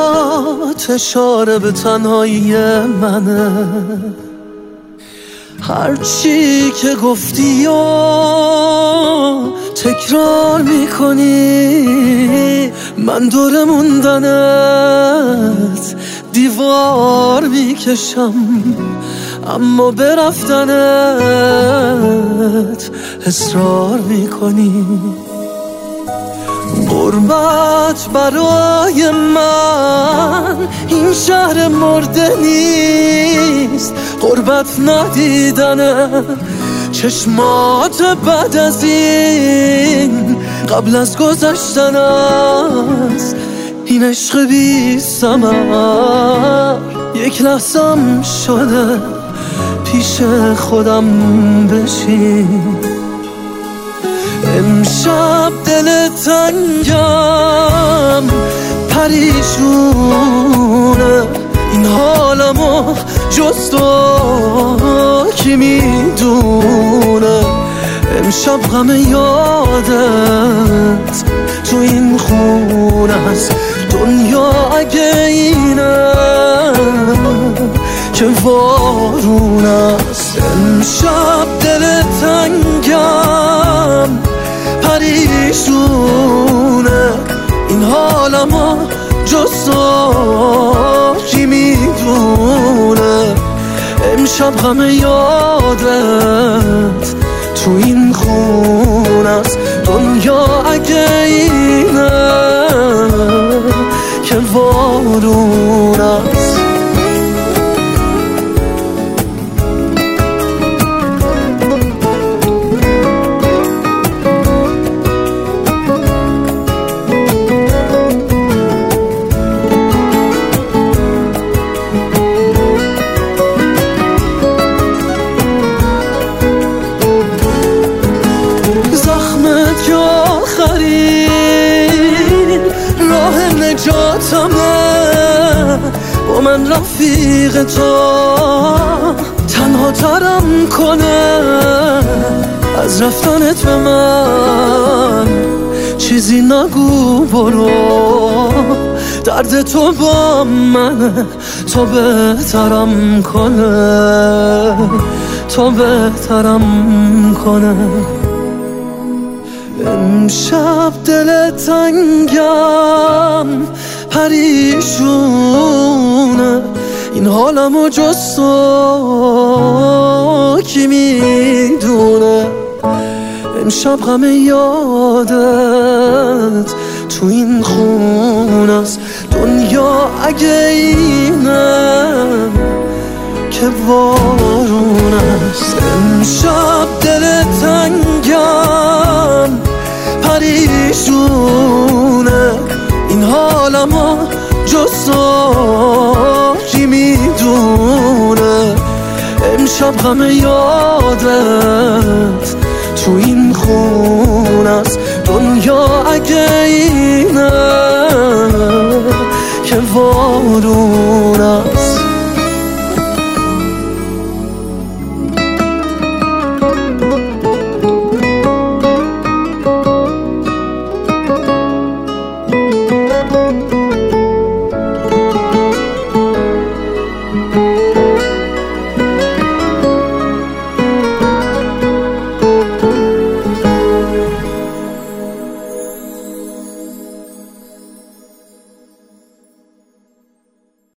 حرفات اشاره به تنهایی منه، هرچی که گفتی و تکرار میکنی، من دور موندنت دیوار میکشم، اما به رفتنت اصرار میکنی. غربت برای من این شهر مرده نیست، غربت ندیدنه چشمات بعد از این، قبل از گذشتن است این عشق بی ثمر. یک لحظم شده پیش خودم بشین، امشب دل تنگم پریشونه، این حالمو جز تو کی میدونه. امشب غم یادت تو این خونه است، دنیا اگه اینه که وارون است. امشب دل تنگم پریشونه، این حالمو جز تو کی میدونه. امشب غم یادت تو این خونه است، دنیا اگه اینه که وارون است. راه نجاتمه با من رفیق تو، تنها ترم کنه از رفتنت به من. چیزی نگو برو، درد تو با من، تو بهترم کنه، تو بهترم کنه. امشب دل تنگم پریشونه، این حالمو جز تو کی میدونه. امشب غم یادت تو این خونه است، دنیا اگه اینه که وارون است. امشب دل تنگم پریشونه، این حالمو جز تو کی میدونه. امشب غم یادت تو این خونه است، دنیا اگه اینه که وارون است.